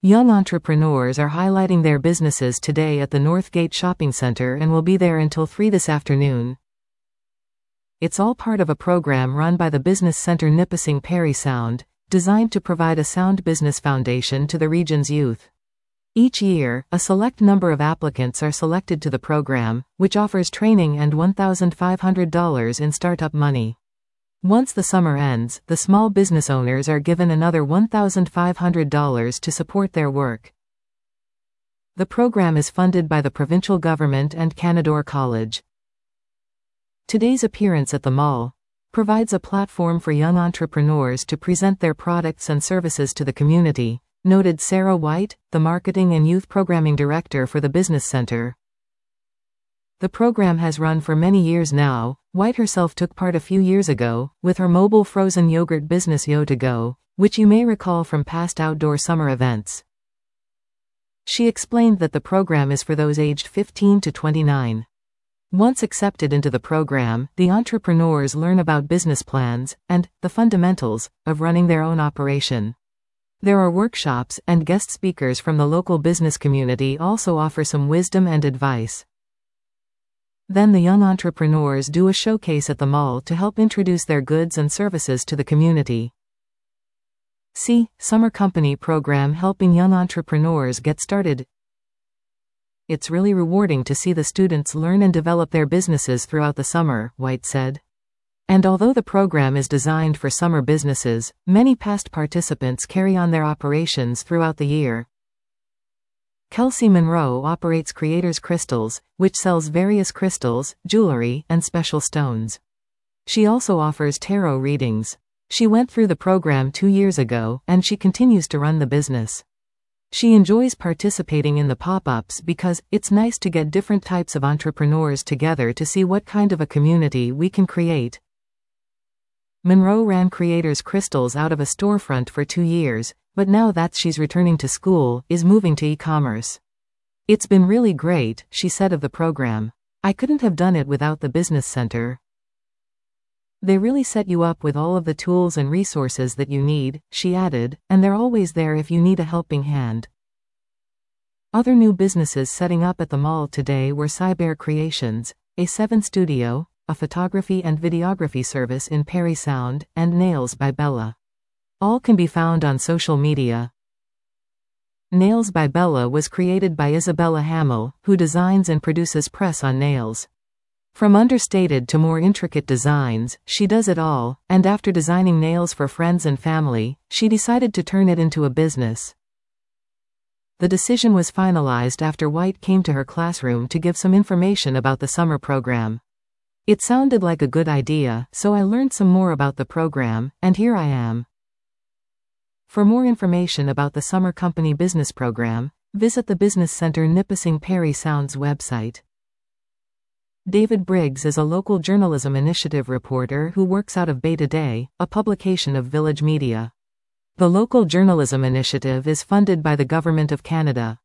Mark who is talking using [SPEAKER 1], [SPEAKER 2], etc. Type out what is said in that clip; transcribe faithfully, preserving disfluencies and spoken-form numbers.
[SPEAKER 1] Young entrepreneurs are highlighting their businesses today at the Northgate Shopping Center and will be there until three this afternoon. It's all part of a program run by the Business Center Nipissing Parry Sound, designed to provide a sound business foundation to the region's youth. Each year, a select number of applicants are selected to the program, which offers training and one thousand five hundred dollars in startup money. Once the summer ends, the small business owners are given another one thousand five hundred dollars to support their work. The program is funded by the provincial government and Canadore College. Today's appearance at the mall provides a platform for young entrepreneurs to present their products and services to the community, noted Sarah White, the Marketing and Youth Programming Director for the Business Center. The program has run for many years now. White herself took part a few years ago, with her mobile frozen yogurt business Yo to Go, which you may recall from past outdoor summer events. She explained that the program is for those aged fifteen to twenty-nine. Once accepted into the program, the entrepreneurs learn about business plans and the fundamentals of running their own operation. There are workshops, and guest speakers from the local business community also offer some wisdom and advice. Then the young entrepreneurs do a showcase at the mall to help introduce their goods and services to the community. See, Summer Company Program helping young entrepreneurs get started. It's really rewarding to see the students learn and develop their businesses throughout the summer, White said. And although the program is designed for summer businesses, many past participants carry on their operations throughout the year. Kelsey Monroe operates Creators Crystals, which sells various crystals, jewelry, and special stones. She also offers tarot readings. She went through the program two years ago, and she continues to run the business. She enjoys participating in the pop-ups because it's nice to get different types of entrepreneurs together to see what kind of a community we can create. Monroe ran Creators Crystals out of a storefront for two years, but now that she's returning to school, is moving to e-commerce. It's been really great, she said of the program. I couldn't have done it without the Business Center. They really set you up with all of the tools and resources that you need, she added, and they're always there if you need a helping hand. Other new businesses setting up at the mall today were Cyber Creations, a seven studio, a photography and videography service in Parry Sound, and Nails by Bella. All can be found on social media. Nails by Bella was created by Isabella Hamill, who designs and produces press-on nails. From understated to more intricate designs, she does it all, and after designing nails for friends and family, she decided to turn it into a business. The decision was finalized after White came to her classroom to give some information about the summer program. It sounded like a good idea, so I learned some more about the program, and here I am. For more information about the Summer Company Business Program, visit the Business Center Nipissing Parry Sound's website. David Briggs is a local journalism initiative reporter who works out of Bay Today, a publication of Village Media. The local journalism initiative is funded by the Government of Canada.